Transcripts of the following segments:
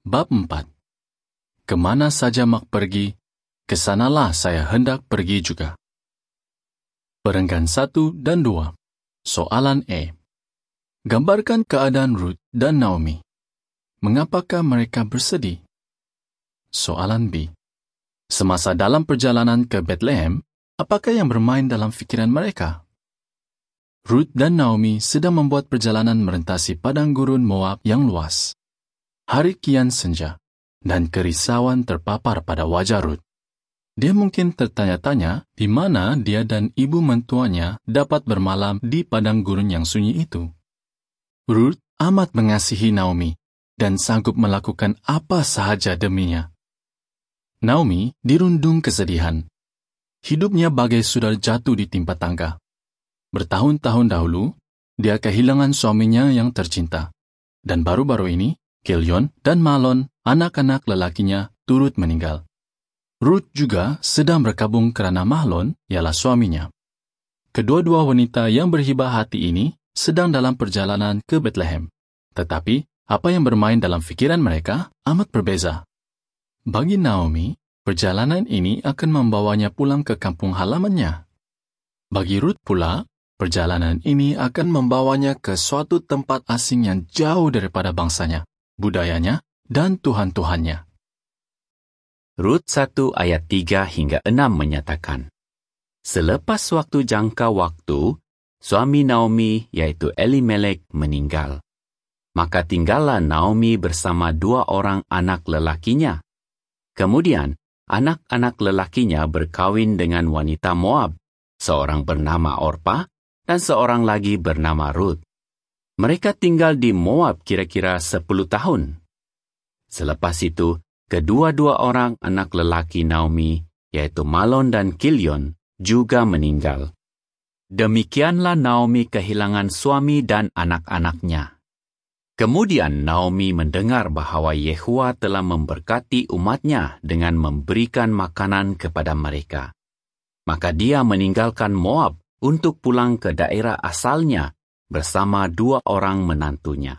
Bab 4. Kemana saja Mak pergi, kesanalah saya hendak pergi juga. Perenggan 1 dan 2. Soalan E. Gambarkan keadaan Ruth dan Naomi. Mengapakah mereka bersedih? Soalan B. Semasa dalam perjalanan ke Bethlehem, apakah yang bermain dalam fikiran mereka? Ruth dan Naomi sedang membuat perjalanan merentasi padang gurun Moab yang luas. Hari kian senja, dan kerisauan terpapar pada wajah Ruth. Dia mungkin tertanya-tanya di mana dia dan ibu mentuanya dapat bermalam di padang gurun yang sunyi itu. Ruth amat mengasihi Naomi dan sanggup melakukan apa sahaja deminya. Naomi dirundung kesedihan. Hidupnya bagai sudah jatuh di timpa tangga. Bertahun-tahun dahulu, dia kehilangan suaminya yang tercinta. Dan baru-baru ini, Kilion dan Mahlon, anak-anak lelakinya, turut meninggal. Ruth juga sedang berkabung kerana Mahlon ialah suaminya. Kedua-dua wanita yang berhibah hati ini sedang dalam perjalanan ke Bethlehem. Tetapi, apa yang bermain dalam fikiran mereka amat berbeza. Bagi Naomi, perjalanan ini akan membawanya pulang ke kampung halamannya. Bagi Ruth pula, perjalanan ini akan membawanya ke suatu tempat asing yang jauh daripada bangsanya, budayanya, dan Tuhan-Tuhannya. Rut 1 ayat 3 hingga 6 menyatakan, selepas waktu jangka waktu, suami Naomi yaitu Elimelek meninggal. Maka tinggallah Naomi bersama 2 orang anak lelakinya. Kemudian, anak-anak lelakinya berkawin dengan wanita Moab, seorang bernama Orpa, dan seorang lagi bernama Ruth. Mereka tinggal di Moab kira-kira 10 tahun. Selepas itu, kedua-dua orang anak lelaki Naomi, yaitu Mahlon dan Kilion, juga meninggal. Demikianlah Naomi kehilangan suami dan anak-anaknya. Kemudian Naomi mendengar bahawa Yehova telah memberkati umatnya dengan memberikan makanan kepada mereka. Maka dia meninggalkan Moab untuk pulang ke daerah asalnya bersama 2 orang menantunya.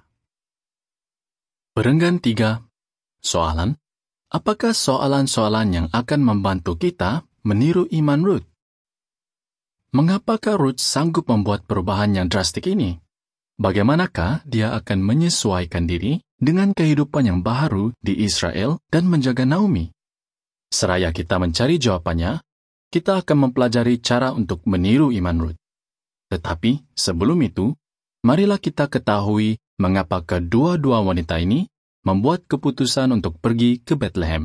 Perenggan 3. Soalan, apakah soalan-soalan yang akan membantu kita meniru iman Ruth? Mengapakah Ruth sanggup membuat perubahan yang drastik ini? Bagaimanakah dia akan menyesuaikan diri dengan kehidupan yang baru di Israel dan menjaga Naomi? Seraya kita mencari jawabannya, kita akan mempelajari cara untuk meniru iman Ruth. Tetapi sebelum itu, marilah kita ketahui mengapa kedua-dua wanita ini membuat keputusan untuk pergi ke Bethlehem.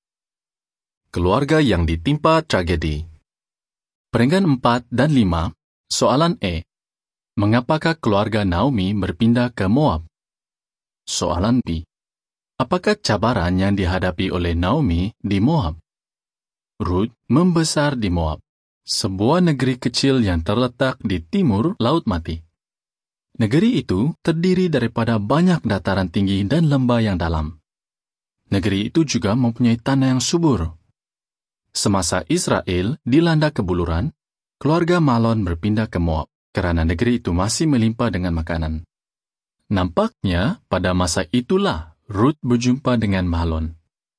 Keluarga yang ditimpa tragedi. Perenggan 4 dan 5, soalan E. Mengapakah keluarga Naomi berpindah ke Moab? Soalan B. Apakah cabaran yang dihadapi oleh Naomi di Moab? Ruth membesar di Moab, sebuah negeri kecil yang terletak di timur Laut Mati. Negeri itu terdiri daripada banyak dataran tinggi dan lembah yang dalam. Negeri itu juga mempunyai tanah yang subur. Semasa Israel dilanda kebuluran, keluarga Mahlon berpindah ke Moab kerana negeri itu masih melimpah dengan makanan. Nampaknya pada masa itulah Ruth berjumpa dengan Mahlon.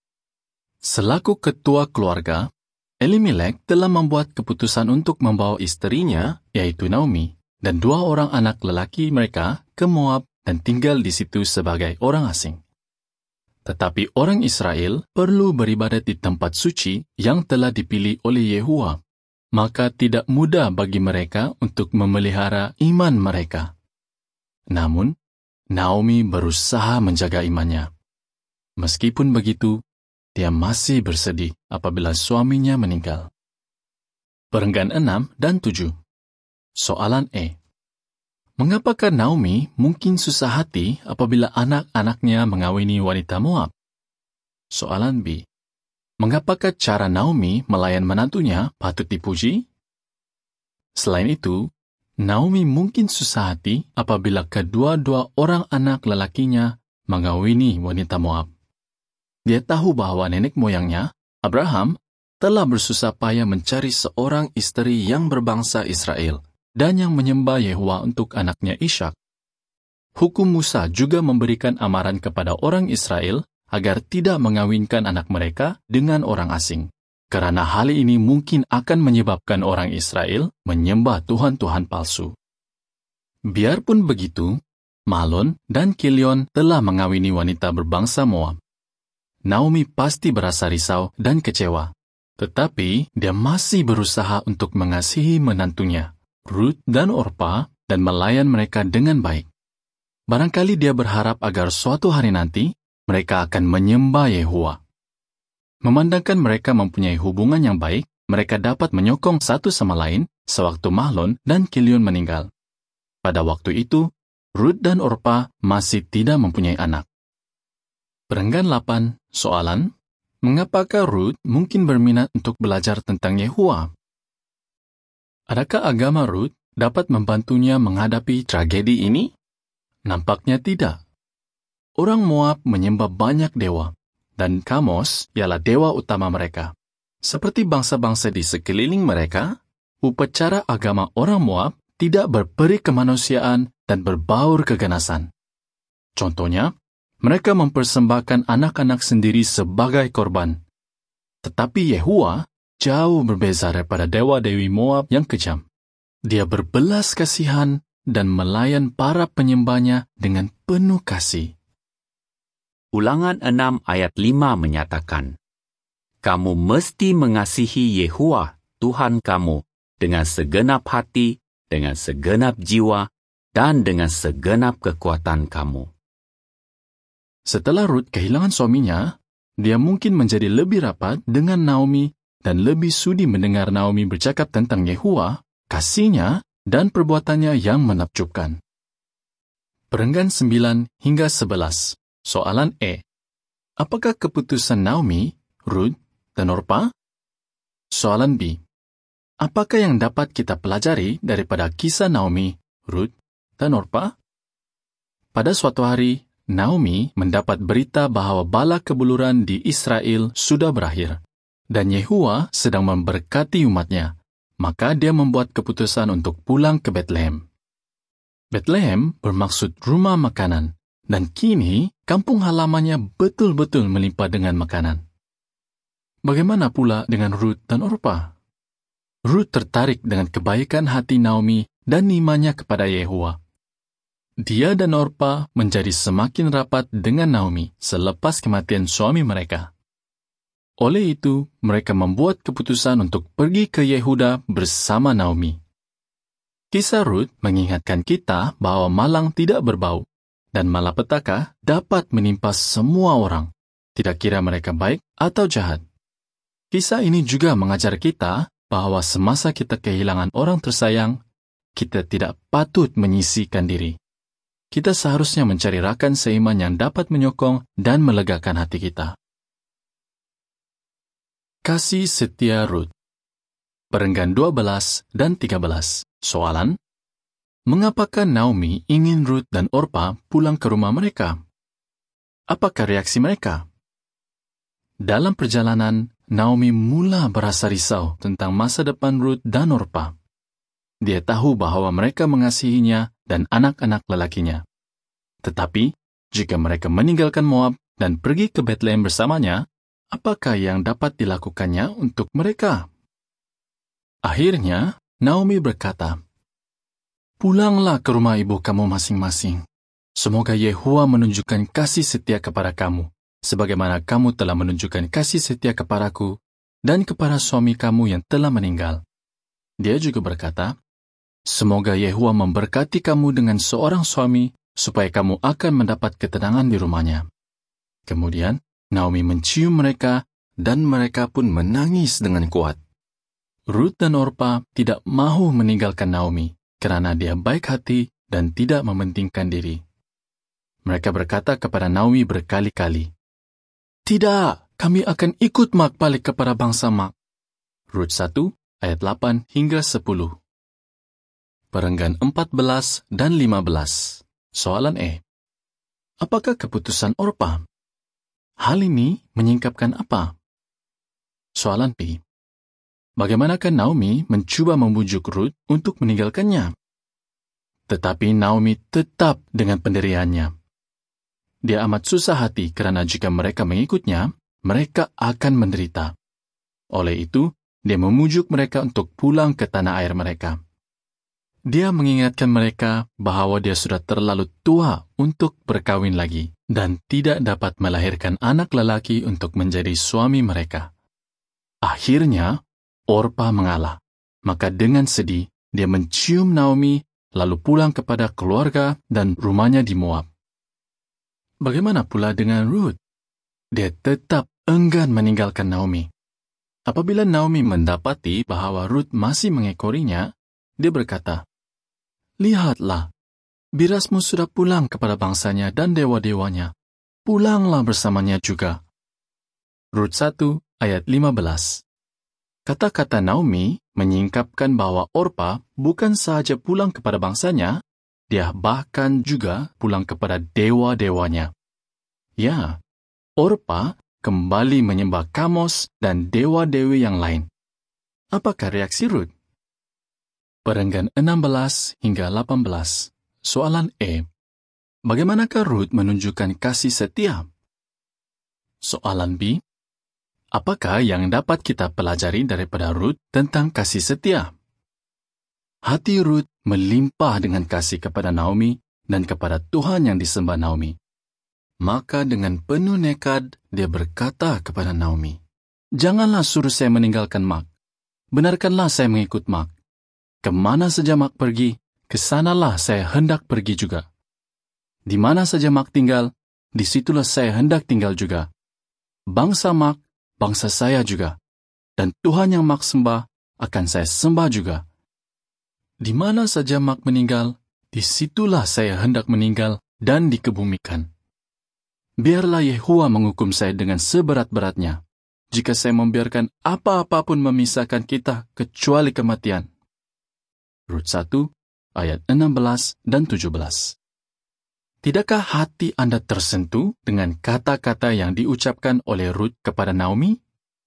Selaku ketua keluarga, Elimelek telah membuat keputusan untuk membawa isterinya, yaitu Naomi, dan 2 orang anak lelaki mereka ke Moab dan tinggal di situ sebagai orang asing. Tetapi orang Israel perlu beribadat di tempat suci yang telah dipilih oleh Yehova, maka tidak mudah bagi mereka untuk memelihara iman mereka. Namun, Naomi berusaha menjaga imannya. Meskipun begitu, dia masih bersedih apabila suaminya meninggal. Perenggan 6 dan 7. Soalan E. Mengapakah Naomi mungkin susah hati apabila anak-anaknya mengawini wanita Moab? Soalan B. Mengapakah cara Naomi melayan menantunya patut dipuji? Selain itu, Naomi mungkin susah hati apabila kedua-dua orang anak lelakinya mengawini wanita Moab. Dia tahu bahawa nenek moyangnya, Abraham, telah bersusah payah mencari seorang isteri yang berbangsa Israel dan yang menyembah Yehova untuk anaknya Ishak. Hukum Musa juga memberikan amaran kepada orang Israel agar tidak mengawinkan anak mereka dengan orang asing. Karena hal ini mungkin akan menyebabkan orang Israel menyembah tuhan-tuhan palsu. Biarpun begitu, Mahlon dan Kilion telah mengawini wanita berbangsa Moab. Naomi pasti berasa risau dan kecewa, tetapi dia masih berusaha untuk mengasihi menantunya, Ruth dan Orpa, dan melayan mereka dengan baik. Barangkali dia berharap agar suatu hari nanti mereka akan menyembah Yehuwa. Memandangkan mereka mempunyai hubungan yang baik, mereka dapat menyokong satu sama lain sewaktu Mahlon dan Kilion meninggal. Pada waktu itu, Ruth dan Orpa masih tidak mempunyai anak. Perenggan 8, soalan, mengapakah Ruth mungkin berminat untuk belajar tentang Yehuwa? Adakah agama Ruth dapat membantunya menghadapi tragedi ini? Nampaknya tidak. Orang Moab menyembah banyak dewa, dan Kamos ialah dewa utama mereka. Seperti bangsa-bangsa di sekeliling mereka, upacara agama orang Moab tidak berperi kemanusiaan dan berbaur keganasan. Contohnya, mereka mempersembahkan anak-anak sendiri sebagai korban. Tetapi Yehuwa jauh berbeza daripada dewa-dewi Moab yang kejam. Dia berbelas kasihan dan melayan para penyembahnya dengan penuh kasih. Ulangan 6 ayat 5 menyatakan, "Kamu mesti mengasihi Yehuwa, Tuhan kamu, dengan segenap hati, dengan segenap jiwa, dan dengan segenap kekuatan kamu." Setelah Ruth kehilangan suaminya, dia mungkin menjadi lebih rapat dengan Naomi dan lebih sudi mendengar Naomi bercakap tentang Yehuwa, kasihnya, dan perbuatannya yang menakjubkan. Perenggan 9 hingga 11. Soalan E. Apakah keputusan Naomi, Ruth, dan Orpa? Soalan B. Apakah yang dapat kita pelajari daripada kisah Naomi, Ruth, dan Orpa? Pada suatu hari, Naomi mendapat berita bahwa bala kebuluran di Israel sudah berakhir, dan Yehuwa sedang memberkati umatnya, maka dia membuat keputusan untuk pulang ke Bethlehem. Bethlehem bermaksud rumah makanan, dan kini kampung halamannya betul-betul melimpah dengan makanan. Bagaimana pula dengan Ruth dan Orpa? Ruth tertarik dengan kebaikan hati Naomi dan imannya kepada Yehuwa. Dia dan Orpa menjadi semakin rapat dengan Naomi selepas kematian suami mereka. Oleh itu, mereka membuat keputusan untuk pergi ke Yehuda bersama Naomi. Kisah Ruth mengingatkan kita bahwa malang tidak berbau, dan malapetaka dapat menimpa semua orang, tidak kira mereka baik atau jahat. Kisah ini juga mengajar kita bahwa semasa kita kehilangan orang tersayang, kita tidak patut menyisihkan diri. Kita seharusnya mencari rakan seiman yang dapat menyokong dan melegakan hati kita. Kasih setia Ruth. Perenggan 12 dan 13. Soalan, mengapakah Naomi ingin Ruth dan Orpa pulang ke rumah mereka? Apakah reaksi mereka? Dalam perjalanan, Naomi mula berasa risau tentang masa depan Ruth dan Orpa. Dia tahu bahwa mereka mengasihinya dan anak-anak lelakinya. Tetapi, jika mereka meninggalkan Moab dan pergi ke Bethlehem bersamanya, apakah yang dapat dilakukannya untuk mereka? Akhirnya, Naomi berkata, "Pulanglah ke rumah ibu kamu masing-masing. Semoga Yehuwa menunjukkan kasih setia kepada kamu, sebagaimana kamu telah menunjukkan kasih setia kepadaku dan kepada suami kamu yang telah meninggal." Dia juga berkata, "Semoga Yehuwa memberkati kamu dengan seorang suami, supaya kamu akan mendapat ketenangan di rumahnya." Kemudian, Naomi mencium mereka, dan mereka pun menangis dengan kuat. Ruth dan Orpa tidak mahu meninggalkan Naomi, karena dia baik hati dan tidak mementingkan diri. Mereka berkata kepada Naomi berkali-kali, "Tidak, kami akan ikut Mak balik kepada bangsa Mak." Rut 1 ayat 8 hingga 10. Perenggan 14 dan 15. Soalan E. Apakah keputusan Orpa? Hal ini menyingkapkan apa? Soalan B. Bagaimanakah Naomi mencoba membujuk Rut untuk meninggalkannya? Tetapi Naomi tetap dengan pendiriannya. Dia amat susah hati kerana jika mereka mengikutnya, mereka akan menderita. Oleh itu, dia memujuk mereka untuk pulang ke tanah air mereka. Dia mengingatkan mereka bahawa dia sudah terlalu tua untuk berkawin lagi dan tidak dapat melahirkan anak lelaki untuk menjadi suami mereka. Akhirnya, Orpa mengalah. Maka dengan sedih, dia mencium Naomi lalu pulang kepada keluarga dan rumahnya di Moab. Bagaimana pula dengan Ruth? Dia tetap enggan meninggalkan Naomi. Apabila Naomi mendapati bahawa Ruth masih mengekorinya, dia berkata, "Lihatlah, birasmu sudah pulang kepada bangsanya dan dewa-dewanya. Pulanglah bersamanya juga." Rut 1 ayat 15. Kata-kata Naomi menyingkapkan bahawa Orpa bukan sahaja pulang kepada bangsanya, dia bahkan juga pulang kepada dewa-dewanya. Ya, Orpa kembali menyembah Kamos dan dewa-dewi yang lain. Apakah reaksi Rut? Perenggan 16 hingga 18. Soalan E. Bagaimanakah Rut menunjukkan kasih setia? Soalan B. Apakah yang dapat kita pelajari daripada Rut tentang kasih setia? Hati Rut melimpah dengan kasih kepada Naomi dan kepada Tuhan yang disembah Naomi. Maka dengan penuh nekad, dia berkata kepada Naomi, "Janganlah suruh saya meninggalkan Mak. Benarkanlah saya mengikut Mak. Kemana saja Mak pergi, kesanalah saya hendak pergi juga. Di mana saja Mak tinggal, disitulah saya hendak tinggal juga. Bangsa Mak, bangsa saya juga. Dan Tuhan yang Mak sembah, akan saya sembah juga. Di mana saja Mak meninggal, disitulah saya hendak meninggal dan dikebumikan. Biarlah Yehuwa menghukum saya dengan seberat-beratnya, jika saya membiarkan apa-apa pun memisahkan kita kecuali kematian." Rut 1 ayat 16 dan 17. Tidakkah hati Anda tersentuh dengan kata-kata yang diucapkan oleh Rut kepada Naomi?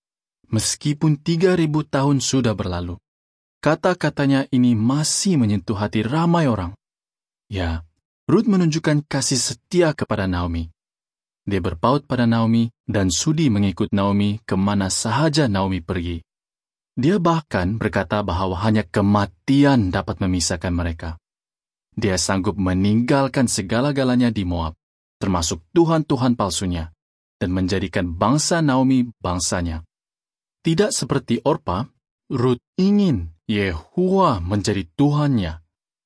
Meskipun 3.000 tahun sudah berlalu, kata-katanya ini masih menyentuh hati ramai orang. Ya, Rut menunjukkan kasih setia kepada Naomi. Dia berpaut pada Naomi dan sudi mengikut Naomi kemana sahaja Naomi pergi. Dia bahkan berkata bahawa hanya kematian dapat memisahkan mereka. Dia sanggup meninggalkan segala-galanya di Moab, termasuk tuhan-tuhan palsunya, dan menjadikan bangsa Naomi bangsanya. Tidak seperti Orpa, Rut ingin Yehuwa menjadi Tuhannya.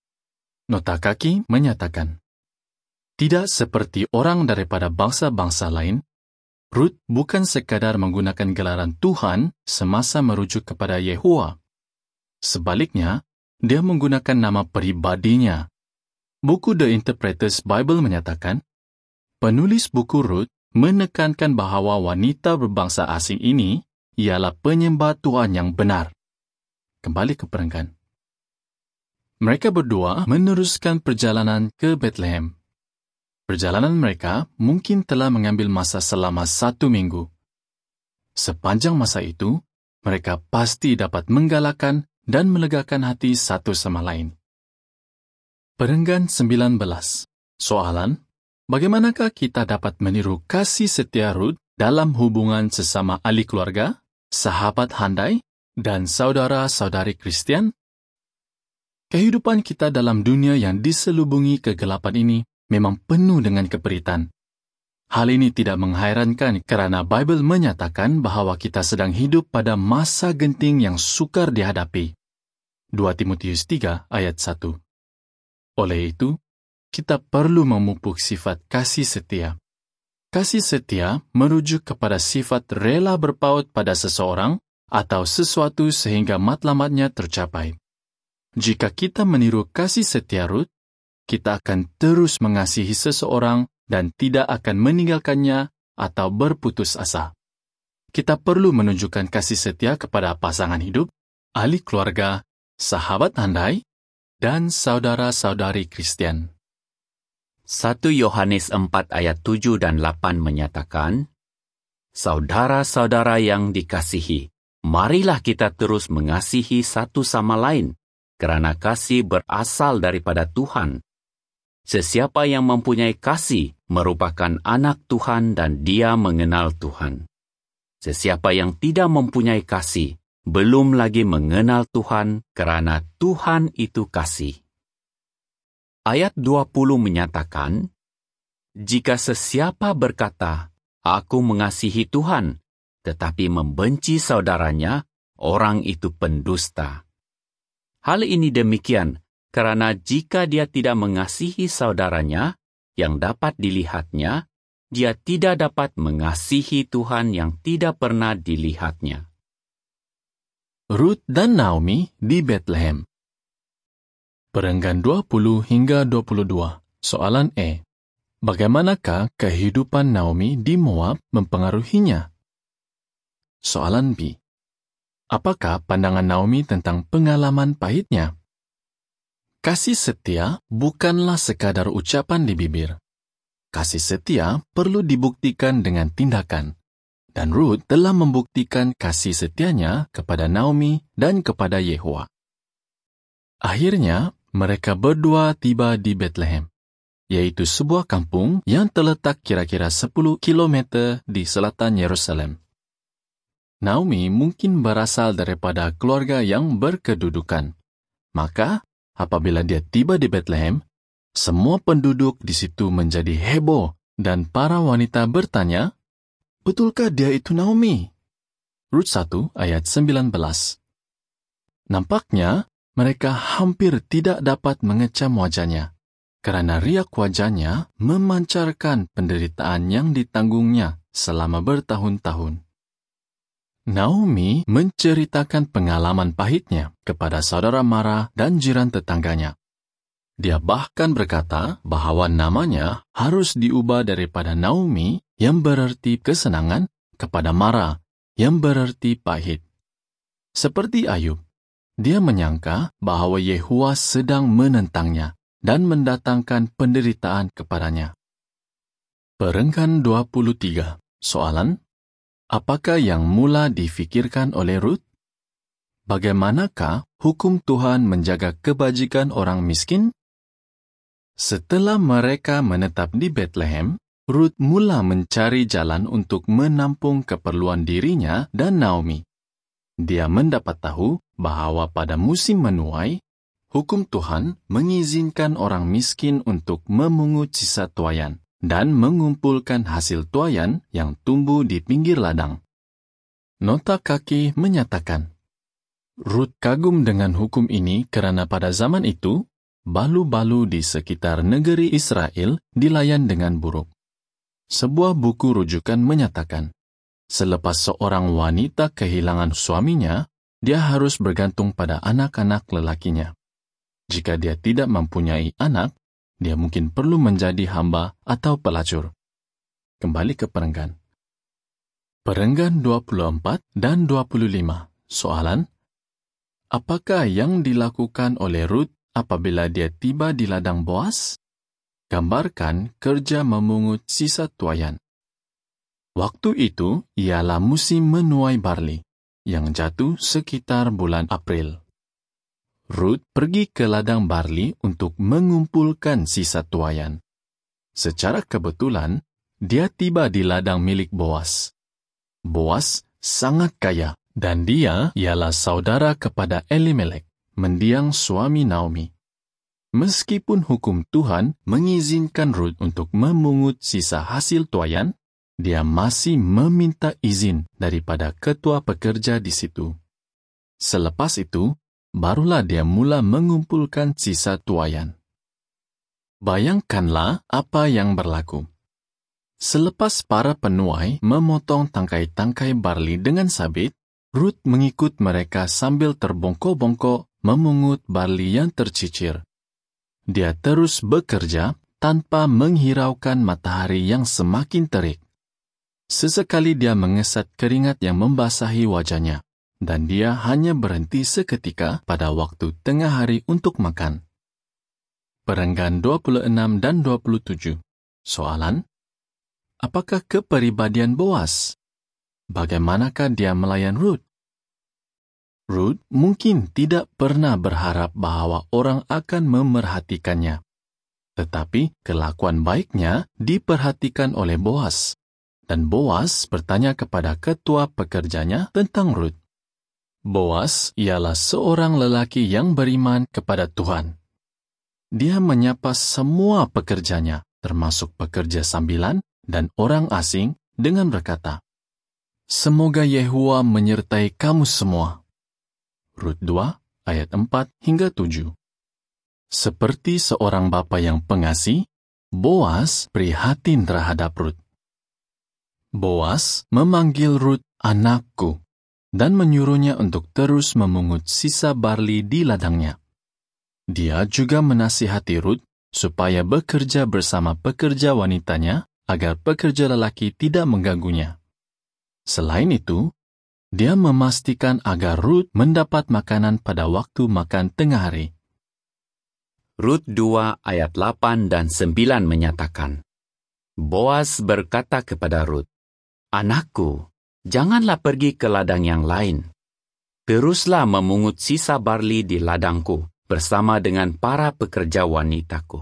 Nota kaki menyatakan, tidak seperti orang daripada bangsa-bangsa lain, Rut bukan sekadar menggunakan gelaran Tuhan semasa merujuk kepada Yehuwa. Sebaliknya, dia menggunakan nama pribadinya. Buku The Interpreter's Bible menyatakan, penulis buku Rut menekankan bahawa wanita berbangsa asing ini ialah penyembah Tuhan yang benar. Kembali ke perenggan. Mereka berdua meneruskan perjalanan ke Bethlehem. Perjalanan mereka mungkin telah mengambil masa selama 1 minggu. Sepanjang masa itu, mereka pasti dapat menggalakkan dan melegakan hati satu sama lain. Perenggan 19. Soalan, bagaimanakah kita dapat meniru kasih setia Rut dalam hubungan sesama ahli keluarga, sahabat handai, dan saudara-saudari Kristian? Kehidupan kita dalam dunia yang diselubungi kegelapan ini memang penuh dengan keperitan. Hal ini tidak menghairankan kerana Bible menyatakan bahawa kita sedang hidup pada masa genting yang sukar dihadapi. 2 Timotius 3 ayat 1. Oleh itu, kita perlu memupuk sifat kasih setia. Kasih setia merujuk kepada sifat rela berpaut pada seseorang atau sesuatu sehingga matlamatnya tercapai. Jika kita meniru kasih setia Rut, kita akan terus mengasihi seseorang dan tidak akan meninggalkannya atau berputus asa. Kita perlu menunjukkan kasih setia kepada pasangan hidup, ahli keluarga, sahabat handai, dan saudara-saudari Kristian. 1 Yohanes 4 ayat 7 dan 8 menyatakan, saudara-saudara yang dikasihi, marilah kita terus mengasihi satu sama lain, kerana kasih berasal daripada Tuhan. Sesiapa yang mempunyai kasih merupakan anak Tuhan dan dia mengenal Tuhan. Sesiapa yang tidak mempunyai kasih belum lagi mengenal Tuhan kerana Tuhan itu kasih. Ayat 20 menyatakan, jika sesiapa berkata, aku mengasihi Tuhan, tetapi membenci saudaranya, orang itu pendusta. Hal ini demikian, kerana jika dia tidak mengasihi saudaranya, yang dapat dilihatnya, dia tidak dapat mengasihi Tuhan yang tidak pernah dilihatnya. Rut dan Naomi di Bethlehem. Perenggan 20 hingga 22. Soalan E. Bagaimanakah kehidupan Naomi di Moab mempengaruhinya? Soalan B. Apakah pandangan Naomi tentang pengalaman pahitnya? Kasih setia bukanlah sekadar ucapan di bibir. Kasih setia perlu dibuktikan dengan tindakan. Dan Rut telah membuktikan kasih setianya kepada Naomi dan kepada Yehowa. Akhirnya, mereka berdua tiba di Bethlehem, yaitu sebuah kampung yang terletak kira-kira 10 km di selatan Yerusalem. Naomi mungkin berasal daripada keluarga yang berkedudukan. Maka, apabila dia tiba di Bethlehem, semua penduduk di situ menjadi heboh dan para wanita bertanya, betulkah dia itu Naomi? Rut 1 ayat 19. Nampaknya, mereka hampir tidak dapat mengecam wajahnya, kerana riak wajahnya memancarkan penderitaan yang ditanggungnya selama bertahun-tahun. Naomi menceritakan pengalaman pahitnya kepada saudara mara dan jiran tetangganya. Dia bahkan berkata bahawa namanya harus diubah daripada Naomi yang bererti kesenangan kepada Mara yang bererti pahit. Seperti Ayub, dia menyangka bahawa Yehowa sedang menentangnya dan mendatangkan penderitaan kepadanya. Perenggan 23. Soalan, apakah yang mula difikirkan oleh Rut? Bagaimanakah hukum Tuhan menjaga kebajikan orang miskin? Setelah mereka menetap di Bethlehem, Rut mula mencari jalan untuk menampung keperluan dirinya dan Naomi. Dia mendapat tahu bahawa pada musim menuai, hukum Tuhan mengizinkan orang miskin untuk memungut sisa tuaian dan mengumpulkan hasil tuaian yang tumbuh di pinggir ladang. Nota kaki menyatakan, Rut kagum dengan hukum ini kerana pada zaman itu, balu-balu di sekitar negeri Israel dilayan dengan buruk. Sebuah buku rujukan menyatakan, selepas seorang wanita kehilangan suaminya, dia harus bergantung pada anak-anak lelakinya. Jika dia tidak mempunyai anak, dia mungkin perlu menjadi hamba atau pelacur. Kembali ke perenggan. Perenggan 24 dan 25. Soalan, apakah yang dilakukan oleh Rut apabila dia tiba di ladang Boas? Gambarkan kerja memungut sisa tuaian. Waktu itu ialah musim menuai barley, yang jatuh sekitar bulan April. Rut pergi ke ladang barley untuk mengumpulkan sisa tuaian. Secara kebetulan, dia tiba di ladang milik Boas. Boas sangat kaya, dan dia ialah saudara kepada Elimelek, mendiang suami Naomi. Meskipun hukum Tuhan mengizinkan Rut untuk memungut sisa hasil tuaian, dia masih meminta izin daripada ketua pekerja di situ. Selepas itu, barulah dia mula mengumpulkan sisa tuaian. Bayangkanlah apa yang berlaku. Selepas para penuai memotong tangkai-tangkai barley dengan sabit, Rut mengikut mereka sambil terbongkok-bongkok memungut barley yang tercicir. Dia terus bekerja tanpa menghiraukan matahari yang semakin terik. Sesekali dia mengesat keringat yang membasahi wajahnya, dan dia hanya berhenti seketika pada waktu tengah hari untuk makan. Perenggan 26 dan 27. Soalan, apakah kepribadian Boas? Bagaimanakah dia melayan Rut? Rut mungkin tidak pernah berharap bahawa orang akan memerhatikannya. Tetapi kelakuan baiknya diperhatikan oleh Boas. Dan Boas bertanya kepada ketua pekerjanya tentang Rut. Boas ialah seorang lelaki yang beriman kepada Tuhan. Dia menyapa semua pekerjanya, termasuk pekerja sambilan dan orang asing, dengan berkata, "Semoga Yehuwa menyertai kamu semua." Rut 2 ayat 4 hingga 7. Seperti seorang bapa yang pengasih, Boas prihatin terhadap Rut. Boas memanggil Rut anakku dan menyuruhnya untuk terus memungut sisa barli di ladangnya. Dia juga menasihati Rut supaya bekerja bersama pekerja wanitanya agar pekerja lelaki tidak mengganggunya. Selain itu, dia memastikan agar Rut mendapat makanan pada waktu makan tengah hari. Rut 2 ayat 8 dan 9 menyatakan, Boas berkata kepada Rut, "Anakku, janganlah pergi ke ladang yang lain. Teruslah memungut sisa barli di ladangku bersama dengan para pekerja wanitaku.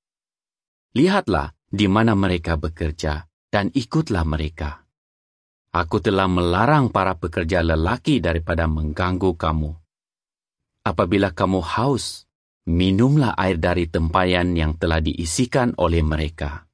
Lihatlah di mana mereka bekerja dan ikutlah mereka. Aku telah melarang para pekerja lelaki daripada mengganggu kamu. Apabila kamu haus, minumlah air dari tempayan yang telah diisikan oleh mereka."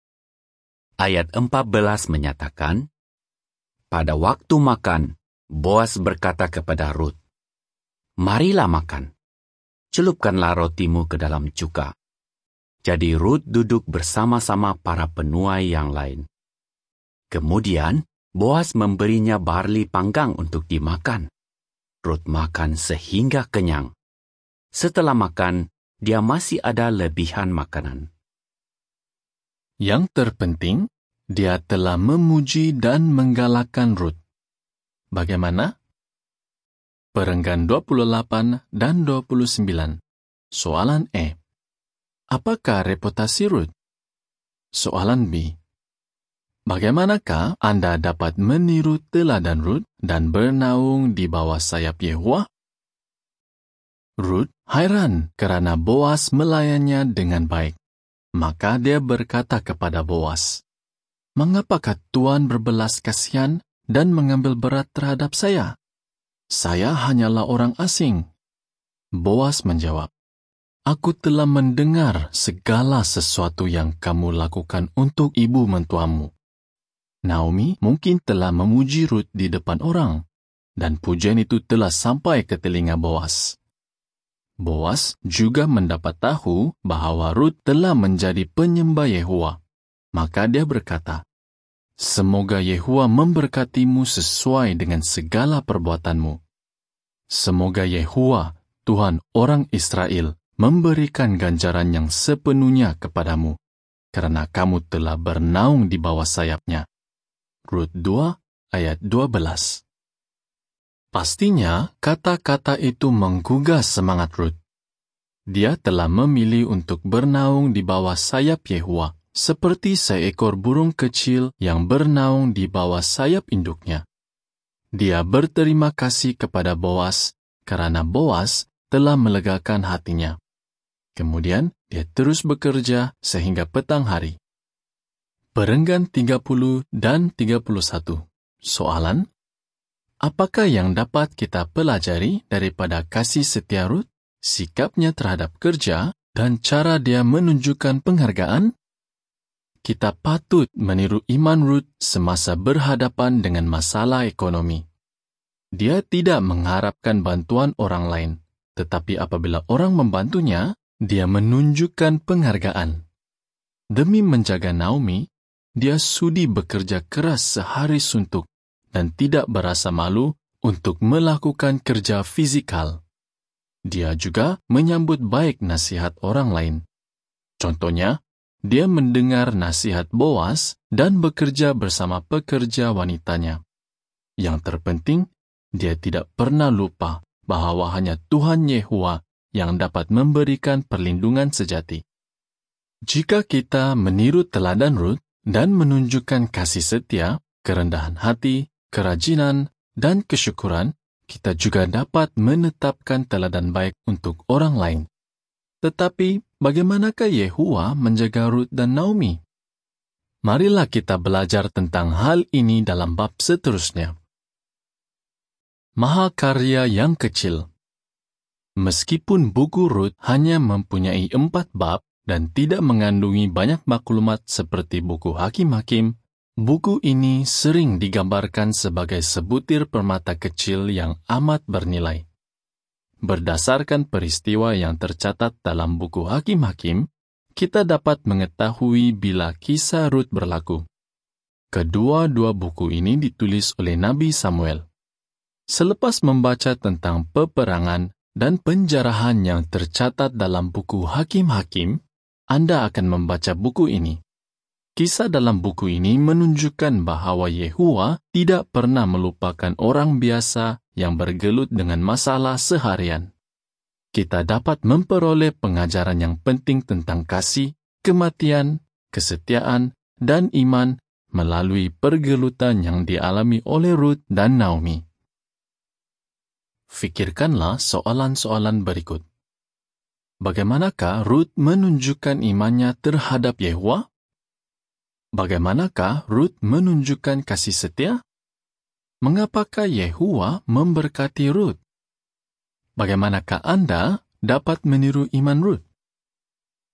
Ayat 14 menyatakan, pada waktu makan, Boas berkata kepada Rut, "Marilah makan. Celupkanlah rotimu ke dalam cuka." Jadi Rut duduk bersama-sama para penuai yang lain. Kemudian, Boas memberinya barli panggang untuk dimakan. Rut makan sehingga kenyang. Setelah makan, dia masih ada lebihan makanan. Yang terpenting, dia telah memuji dan menggalakkan Rut. Bagaimana? Perenggan 28 dan 29. Soalan E. Apakah reputasi Rut? Soalan B. Bagaimanakah Anda dapat meniru teladan Rut dan bernaung di bawah sayap Yehuwa? Rut heran kerana Boas melayannya dengan baik. Maka dia berkata kepada Boas, "Mengapakah Tuan berbelas kasihan dan mengambil berat terhadap saya? Saya hanyalah orang asing." Boas menjawab, "Aku telah mendengar segala sesuatu yang kamu lakukan untuk ibu mentuamu." Naomi mungkin telah memuji Rut di depan orang, dan pujian itu telah sampai ke telinga Boas. Boas juga mendapat tahu bahawa Rut telah menjadi penyembah Yehuwa. Maka dia berkata, "Semoga Yehuwa memberkatimu sesuai dengan segala perbuatanmu. Semoga Yehuwa, Tuhan orang Israel, memberikan ganjaran yang sepenuhnya kepadamu, karena kamu telah bernaung di bawah sayapnya." Rut 2 ayat 12. Pastinya, kata-kata itu menggugah semangat Rut. Dia telah memilih untuk bernaung di bawah sayap Yehuwa, seperti seekor burung kecil yang bernaung di bawah sayap induknya. Dia berterima kasih kepada Boas, karena Boas telah melegakan hatinya. Kemudian, dia terus bekerja sehingga petang hari. Perenggan 30 dan 31. Soalan, apakah yang dapat kita pelajari daripada kasih setia Rut, sikapnya terhadap kerja, dan cara dia menunjukkan penghargaan? Kita patut meniru iman Rut semasa berhadapan dengan masalah ekonomi. Dia tidak mengharapkan bantuan orang lain, tetapi apabila orang membantunya, dia menunjukkan penghargaan. Demi menjaga Naomi, dia sudi bekerja keras sehari suntuk dan tidak berasa malu untuk melakukan kerja fizikal. Dia juga menyambut baik nasihat orang lain. Contohnya, dia mendengar nasihat Boas dan bekerja bersama pekerja wanitanya. Yang terpenting, dia tidak pernah lupa bahawa hanya Tuhan Yehuwa yang dapat memberikan perlindungan sejati. Jika kita meniru teladan Rut dan menunjukkan kasih setia, kerendahan hati, kerajinan, dan kesyukuran, kita juga dapat menetapkan teladan baik untuk orang lain. Tetapi bagaimanakah Yehua menjaga Rut dan Naomi? Marilah kita belajar tentang hal ini dalam bab seterusnya. Mahakarya yang kecil. Meskipun buku Rut hanya mempunyai 4 bab dan tidak mengandungi banyak maklumat seperti buku Hakim-Hakim, buku ini sering digambarkan sebagai sebutir permata kecil yang amat bernilai. Berdasarkan peristiwa yang tercatat dalam buku Hakim-Hakim, kita dapat mengetahui bila kisah Rut berlaku. Kedua-dua buku ini ditulis oleh Nabi Samuel. Selepas membaca tentang peperangan dan penjarahan yang tercatat dalam buku Hakim-Hakim, Anda akan membaca buku ini. Kisah dalam buku ini menunjukkan bahwa Yehua tidak pernah melupakan orang biasa yang bergelut dengan masalah seharian. Kita dapat memperoleh pengajaran yang penting tentang kasih, kematian, kesetiaan, dan iman melalui pergelutan yang dialami oleh Rut dan Naomi. Fikirkanlah soalan-soalan berikut. Bagaimanakah Rut menunjukkan imannya terhadap Yehua? Bagaimanakah Rut menunjukkan kasih setia? Mengapakah Yehua memberkati Rut? Bagaimanakah Anda dapat meniru iman Rut?